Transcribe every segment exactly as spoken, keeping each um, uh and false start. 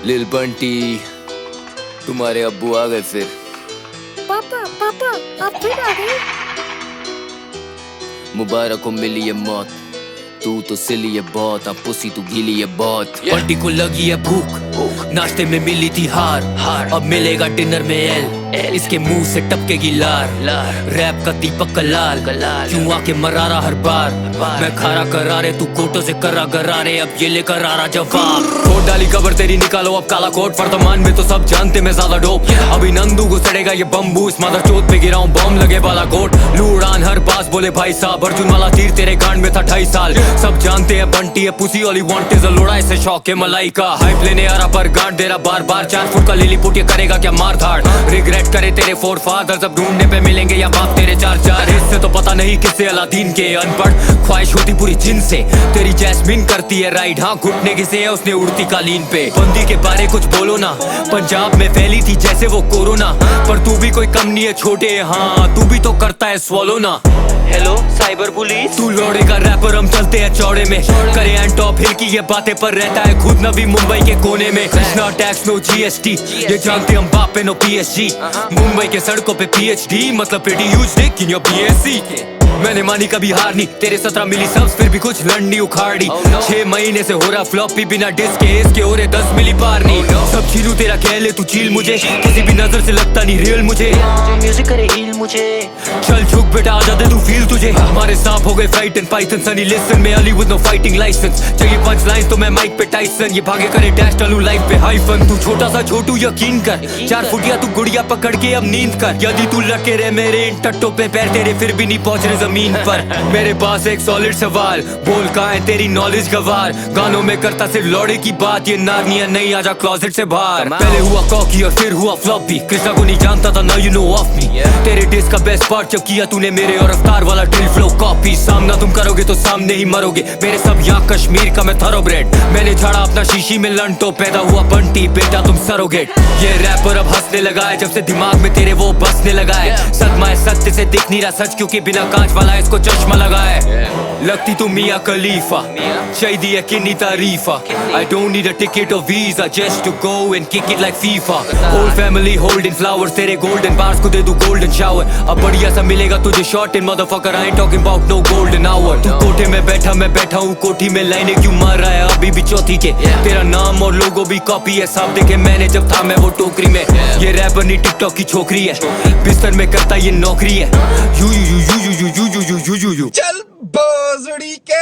लिल बंटी, तुम्हारे अब्बू आ गए फिर। पापा पापा आप फिर आ गए। मुबारक को मिली है मौत, तू तो सिली है बहुत, अब पुसी तू गीली है बहुत। बंटी को लगी है भूख, नाश्ते में मिली थी हार, हार। अब मिलेगा डिनर में एल, इसके मुंह से टपकेगी लार, लार। रैप का दीपक कलाल, क्यों आके मरारा हर बार, मैं खारा करारे तू कोटो से करा गरारे, अब ये लेकर आ रहा जवाब। कोट डाली कबर तेरी निकालो अब काला कोट, वर्तमान में तो सब जानते मैं ज्यादा डोप। अभी नंदू को सड़ेगा ये बम्बू, इस मादर चोट पे गिराऊं बम लगे बाला कोट। लूड़ान हर बास बोले भाई साहब, अर्जुन वाला तीर तेरे गांड में था ढाई साल। सब जानते हैं बंटी है pussy, all he want is a लोड़ा, इसे शौक है मलाई का। हाइप लेने आ रहा पर गांड दे रहा बार बार, चार फुट का लिली पुट ये करेगा क्या मार धाड़। रिग्रेट करे तेरे फोर फादर, सब ढूंढने पे मिलेंगे या बाप तेरे चार चार। इससे तो पता नहीं किससे अलादीन के, अनपढ़ ख्वाहिश होती पूरी जिन से। तेरी जैस्मिन करती है राइड, हाँ घुटने किसे है उसने उड़ती कालीन पे। बंदी के बारे कुछ बोलो ना, पंजाब में फैली थी जैसे वो कोरोना, पर तू भी कोई कम नहीं है छोटे, हाँ तू भी तो करता है स्वॉलो ना। हेलो साइबर पुलिस, तू लौड़े का रैपर, हम चलते हैं चौड़े में, करे एंड टॉप हिल की ये बातें पर रहता है खुद न भी मुंबई के कोने में। कृष्णा टैक्स नो जीएसटी, ये जानते हम बाप पे नो पीएसजी। मुंबई के सड़कों पे पीएचडी मतलब pretty huge dick in your BSc. मैंने मानी कभी हार नहीं, तेरे सत्रह मिली सब्स फिर भी कुछ लड़नी उखाड़ी। छह महीने से हो रहा फ्लॉपी बिना डिस्क के, इसके हो रहे दस मिली पार नहीं। सब छीनू तेरा कह ले तू चील मुझे, किसी भी नजर से लगता नहीं रियल मुझे। म्यूजिक करे हील मुझे, चल झुक बेटा आजा दे तू फील तुझे। हमारे सांप हो गए fright and python, Sunny Leone में Ali with no fighting license. चाहिए पंच लाइंस तो मैं माइक पे टाइसन, ये भागे करे डैश डालूं लाइफ पे हाइफन। तू छोटा सा छोटू यकीन कर, चार फुटिया तू गुड़िया पकड़ के अब नींद कर। यदि तू लगे रहे मेरे इन टट्टों पे पैर तेरे फिर भी नहीं पहुंच रहे जमीन पर। मेरे पास एक सॉलिड सवाल, बोल कहाँ है तेरी नॉलेज गवार। गानों में करता सिर्फ लौड़े की बात, ये नारनिया नहीं आजा क्लोजेट से बाहर। पहले हुआ कॉकी और फिर हुआ फ्लॉपी, कृष्णा को नहीं जानता था now you know of me. तेरे डिस्क का बेस्ट पार्ट जब किया तूने मेरे और अवतार वाला ड्रिल फ्लो कॉपी। सामना तुम करोगे तो सामने ही मरोगे, मेरे सब यहाँ कश्मीर का मैं थरोब्रेड। मैंने झाड़ा अपना शीशी में लन तो पैदा हुआ बंटी, बेटा तुम सरोगेट। ये रैपर अब हंसने लगा है जब से दिमाग में तेरे वो बसने लगा है। सदमा है सत्य से दिख नहीं रहा सच, क्योंकि बिना कांच वाला इसको चश्मा लगा है। लगती तू मिया खलीफा, चाहिए है किन्नी तारीफा। I don't need a ticket or visa just to go and kick it like FIFA. Whole family holding flowers, तेरे golden bars को दे दूं golden shower। अब बढ़िया सा मिलेगा तुझे short in motherfucker, I ain't talking about no golden hour। तू कोठे में बैठा मैं बैठा हूँ कोठी में, लाइनें क्यों मार रहा है अभी भी चौथी के। तेरा नाम और लोगो भी कॉपी है, साफ देखे मैंने जब था मैं वो टोकरी में। ये रैपर नहीं टिकटॉक की छोकरी है, बिस्तर में करता ये नौकरी है। You you you you you you you you you you you चल बोजड़ी के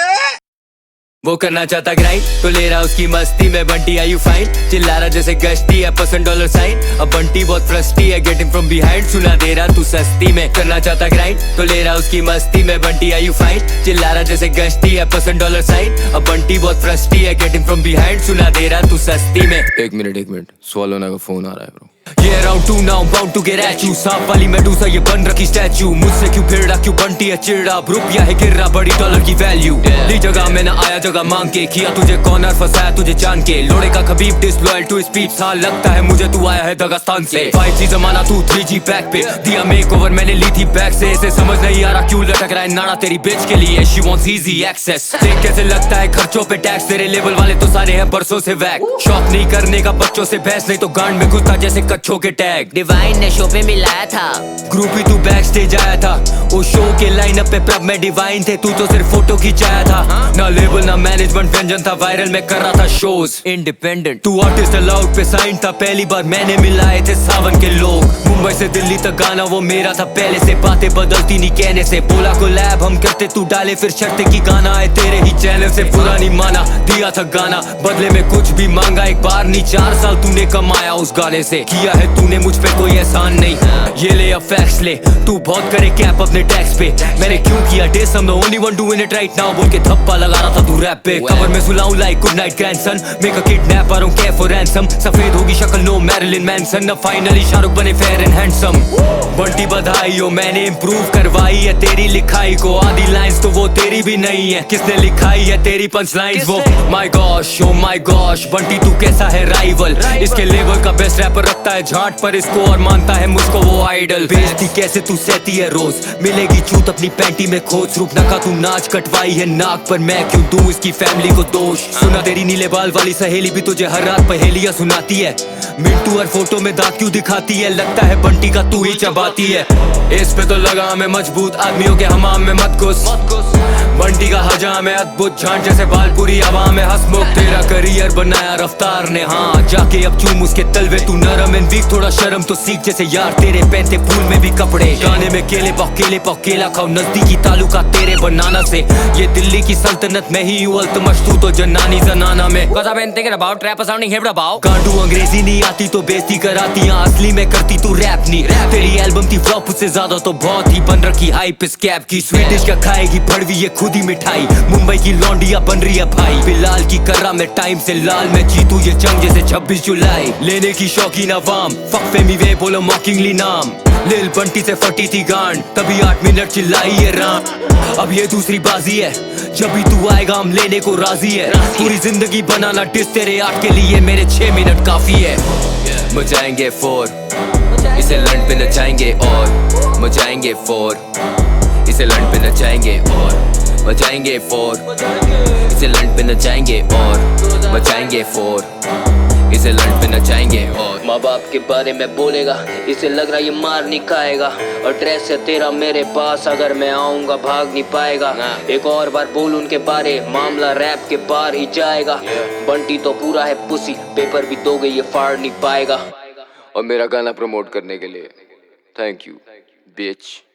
वो करना चाहता ग्राइंड तो ले रहा उसकी मस्ती में। बंटी आर यू फाइन, चिल्ला रहा जैसे गश्ती है परसेंट डॉलर साइन। अब बंटी बहुत फ्रस्टी है, गेटिंग फ्रॉम बिहाइंड सुना दे रहा तू सस्ती में। करना चाहता ग्राइंड तो ले रहा उसकी मस्ती में। बंटी आर यू फाइन, चिल्ला रहा जैसे गश्ती है परसेंट डॉलर साइन। अब बंटी बहुत फ्रस्टी है, गेटिंग फ्रॉम बिहाइंड सुना दे रहा तू सस्ती में। एक मिनट एक मिनट, स्वालोना का फोन आ रहा है ब्रो। ये round two now bound to get at you, सांप वाली मेडूसा ये बन रखी स्टैचू। मुझसे क्यों फिर रहा क्यों बंटी है चिड़ा, रुपया है गिर रहा बड़ी डॉलर की वैल्यू। ली जगह में ना आया जगह मांग के, किया तुझे कॉर्नर फंसाया तुझे जान के। लोड़े का खबीब डिसलॉयल टू स्पीड सा, लगता है मुझे तू आया है दगास्तान से। फाइव जी जमाना तू थ्री जी पैक पे, दिया मेक ओवर मैंने ली थी बैक से। इसे समझ नहीं आ रहा क्यों लटक रहा है नाड़ा तेरी बेच के लिए, शी वांट्स इजी एक्सेस। देख कैसे लगता है खर्चों पे टैक्स, तेरे लेवल वाले तो सारे हैं बरसों से वैक। शॉप नहीं करने का बच्चों से बहस, नहीं तो गांड में घुसता जैसे कच्छों के टैग। डिवाइन ने शो पे मिलाया था, ग्रुप ही तू बैक स्टेज आया था। वो शो के लाइनअप पे प्रब में डिवाइन थे, तू तो सिर्फ फोटो खिंचाया था। ना लेबल ना मैनेजमेंट व्यंजन था, वायरल में कर रहा था शोज इंडिपेंडेंट। तू आर्टिस्ट अलाउड पे साइन था, पहली बार मैंने मिलाए थे सावन के लोग। मुंबई से दिल्ली तक गाना वो मेरा था पहले से, बातें बदलती नहीं कहने से। बोला को लैब हम करते तू डाले फिर शर्ते की गाना है तेरे ही चैनल से। पूरा नहीं माना दिया था गाना, बदले में कुछ भी मांगा एक बार नहीं, चार साल तूने कमाया उस गाने से। किया है तूने मुझ पे कोई एहसान नहीं, ये ले अब फैक्स ले। तू बहुत करे कैप अपने टैक्स पे, मैंने क्यों किया diss, I'm the only one doing it right now बोल के थप्पा लगा रहा था तू रैप पे। कवर में सुलाऊं like good night grandson, make a kidnap, I don't care for ransom। सफेद होगी शक्ल नो मैरिलिन मैनसन, अब फाइनली शाहरुख बने फेयर एंड हैंडसम। बंटी बधाई हो मैंने इम्प्रूव करवाई है तेरी लिखाई को, आधी लाइंस तो वो तेरी भी नहीं है, किसने लिखाई है तेरी पंच लाइंस वो। My gosh oh my gosh Bunty तू कैसा है राइवल, इसके लेवल का बेस्ट रैपर रखता करता है झांट पर इसको और मानता है मुझको वो आइडल। बेइज्जती कैसे तू सहती है रोज, मिलेगी चूत अपनी पैंटी में खोज। रूप नका तू नाच कटवाई है नाक पर, मैं क्यों दूं इसकी फैमिली को दोष। सुना तेरी नीले बाल वाली सहेली भी तुझे हर रात पहेलियां सुनाती है। मिंटू हर फोटो में दांत क्यों दिखाती है, लगता है बंटी का तू ही चबाती है। इस पे तो लगा मैं मजबूत, आदमियों के हमाम में मत घुस। बंटी का हजाम है अद्भुत, झांट जैसे बाल पूरी हवा में हंसमुख। तेरा करियर बनाया रफ्तार ने, हाँ जाके अब चूम उसके तलवे। तू नरम एंड वीक, थोड़ा शर्म तो सीख। जैसे यार तेरे पहनते फूल में भी कपड़े, गाने में केले पाओ केले पाओ केला खाओ। नजदीकी तालुका तेरे बनाना से, ये दिल्ली की सल्तनत में ही हूँ अल्तमश, तू तो जनानी जनाना में। Cause I've been thinking about rap sounding hip about। कांडू अंग्रेजी नहीं आती तो बेइज्जती कराती, हाँ असली में करती तू रैप नहीं। तेरी एल्बम थी फ्लॉप, उससे ज्यादा तो बहुत ही बन रखी हाइप इस कैप की। स्वीडिश का खाएगी फड़वी ये खुद ही मिठाई, मुंबई की लौंडिया बन रही है भाई। बिलाल की कर्रा में टाइम से लाल, मैं जीतू ये जंग जैसे छब्बीस जुलाई। लेने की शौकीन अवाम, फक फेमी वे बोलो मॉकिंगली नाम। लिल बंटी से फटी थी गांड, तभी आठ मिनट चिल्लाई ये राम। अब ये दूसरी बाजी है, जब भी तू आएगा हम लेने को राजी है। पूरी जिंदगी बनाना डिस तेरे आठ के लिए, मेरे छह मिनट काफी है। मचाएंगे फोर, इसे लंड पे नचाएंगे और मचाएंगे फोर। इसे लंड पे नचाएंगे और मचाएंगे फोर। इसे लंड पे नचाएंगे और मचाएंगे फोर। इसे लंड पे नचाएंगे और माँ बाप के बारे में बोलेगा, इसे लग रहा ये मार नहीं खाएगा। और ड्रेस है तेरा मेरे पास, अगर मैं आऊंगा भाग नहीं पाएगा। एक और बार बोल उनके बारे, मामला रैप के पार ही जाएगा। बंटी तो पूरा है पुसी, पेपर भी दोगे ये फाड़ नहीं पाएगा। और मेरा गाना प्रमोट करने के लिए थैंक यू बिच।